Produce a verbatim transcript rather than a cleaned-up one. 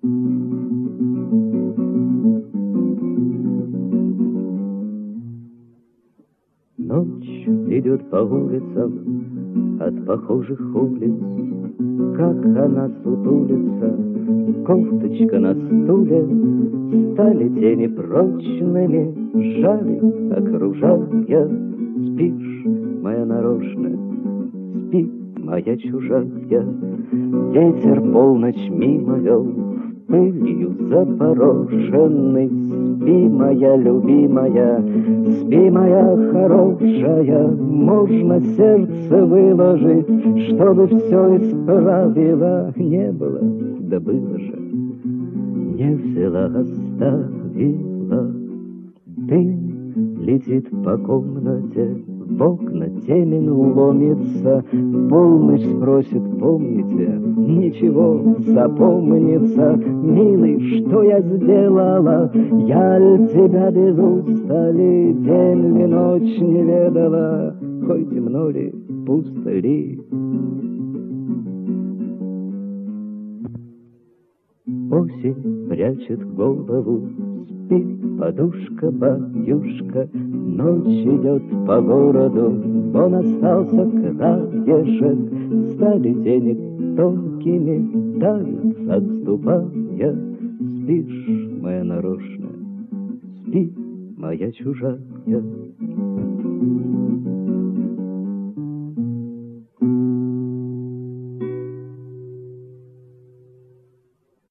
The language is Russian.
Ночь идет по улицам от похожих улиц, как она сутулится, кофточка на стуле, стали тени прочными, жали, окружая. Спишь, моя нарочная, спи, моя чужая. Ветер полночь мимо вел, пылью запорошенный. Спи, моя любимая, спи, моя хорошая. Можно сердце выложить, чтобы все исправило. Не было, да было же, не взяла, оставила. Дым летит по комнате, в окна темень ломится. Полночь спросит, помните? Ничего, запомнится. Милый, что я сделала? Я ль тебя без устали день ли ночь не ведала? Хоть темно ли, пусто ли? Осень прячет голову, спит подушка, баюшка. Ночь идет по городу, он остался краешек. Стали тени тонкими, тают, отступая. Спишь, моя нарочная, спи, моя чужая.